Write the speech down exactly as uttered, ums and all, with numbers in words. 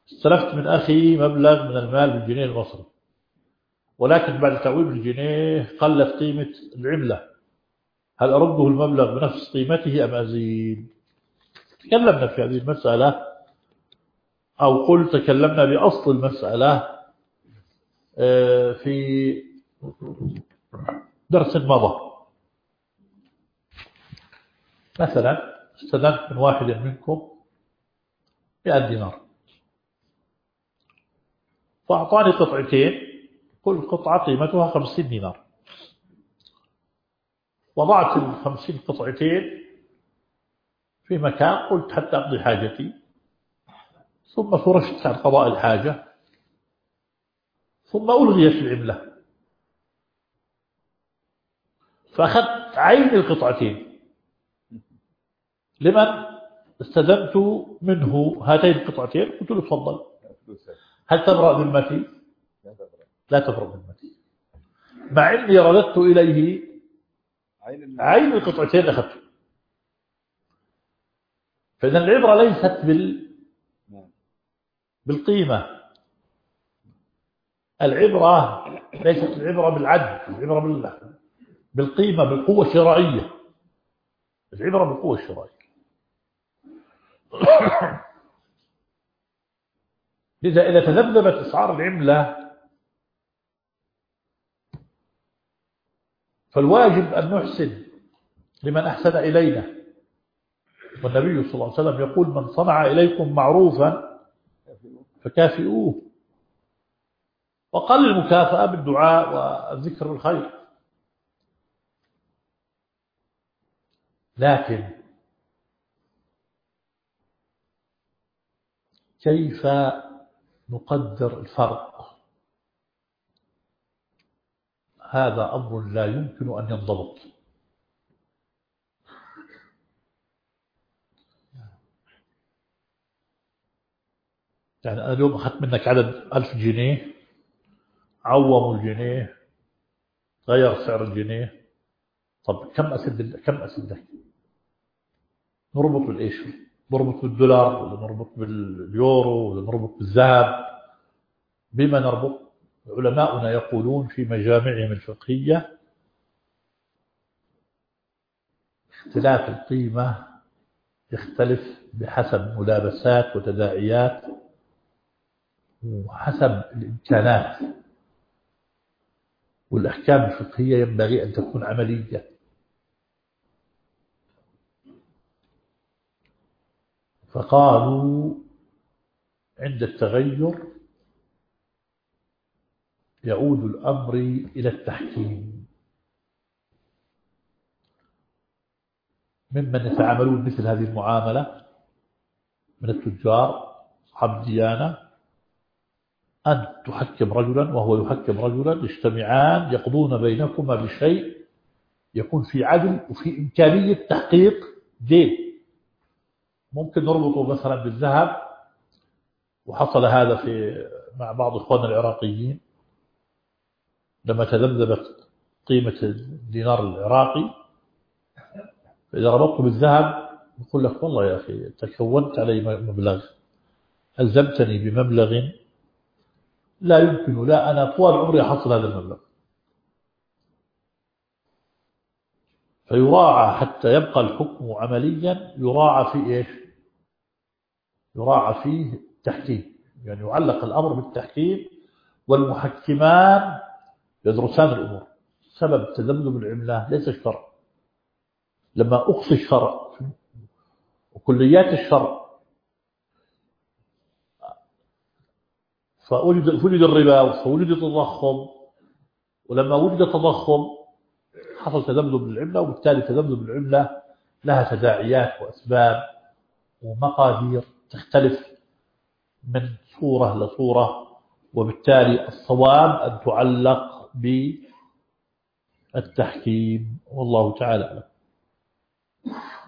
استلفت من أخي مبلغ من المال بالجنيه المصري، ولكن بعد تعويض الجنيه قلت قيمة العملة، هل أرده المبلغ بنفس قيمته أم أزيد؟ تكلمنا في هذه المسألة، أو قل تكلمنا بأصل المسألة في درس مضى. مثلا استلمت من واحد منكم مئة دينار، فأعطاني قطعتين، كل قطعة قيمتها خمسين دينار، وضعت الخمسين قطعتين في مكان، قلت حتى أقضي حاجتي، ثم فرشت عن قضاء الحاجة، ثم ألغيت العملة، فأخذت عين القطعتين لمن استلمت منه هاتين القطعتين، قلت له تفضل، هل تبرأ ذمتي؟ لا تبرأ ذمتي، مع أني رددت إليه عين القطعتين أخذته. فإذا العبرة ليست بال بالقيمة، العبرة ليست العبرة بالعدل، العبرة بال... بالقيمة، بالقوة الشرائية، العبرة بالقوة الشرائية. لذا إذا تذبذبت أسعار العملة فالواجب أن نحسن لمن أحسن إلينا، والنبي صلى الله عليه وسلم يقول من صنع إليكم معروفا فكافئوه، وقال المكافأة بالدعاء والذكر بالخير. لكن كيف نقدر الفرق؟ هذا أمر لا يمكن أن ينضبط. يعني أنا اليوم أخذت منك عدد ألف جنيه، عوموا الجنيه، غير سعر الجنيه، طب كم أسد كم أسدك؟ نربط بالإيش؟ نربط بالدولار ولا نربط باليورو ولا نربط بالذهب؟ بما نربط؟ علماؤنا يقولون في مجامعهم الفقهية اختلاف القيمة يختلف بحسب ملابسات وتداعيات وحسب الإمكانات، والأحكام الفقهية ينبغي أن تكون عملية. فقالوا عند التغير يعود الأمر إلى التحكيم، ممن يتعاملون مثل هذه المعاملة من التجار أصحاب الديانة، أن تحكم رجلا وهو يحكم رجلا، يجتمعان يقضون بينكما بشيء يكون في عدل وفي إمكانية تحقيق دين. ممكن نربطه مثلا بالذهب، وحصل هذا في مع بعض إخواننا العراقيين لما تذبذبت قيمة الدينار العراقي، فإذا ربطته بالذهب يقول لك والله يا أخي تكونت علي مبلغ، ألزمتني بمبلغ لا يمكن لا أنا طوال عمري أحصل هذا المبلغ. فيراعى حتى يبقى الحكم عمليا، يراعى فيه إيش؟ يراعى فيه التحكيم، يعني يعلق الأمر بالتحكيم، والمحكمان يدرسان الأمور. سبب تذبذب العملة ليس الشرع، لما أقصي الشرع وكليات الشرع فوجد فوجد الربا ووجد التضخم، ولما وجد التضخم حصل تذبذب العملة، وبالتالي تذبذب العملة لها تداعيات وأسباب ومقادير تختلف من صورة لصورة، وبالتالي الصواب أن تعلق بالتحكيم، والله تعالى أعلم.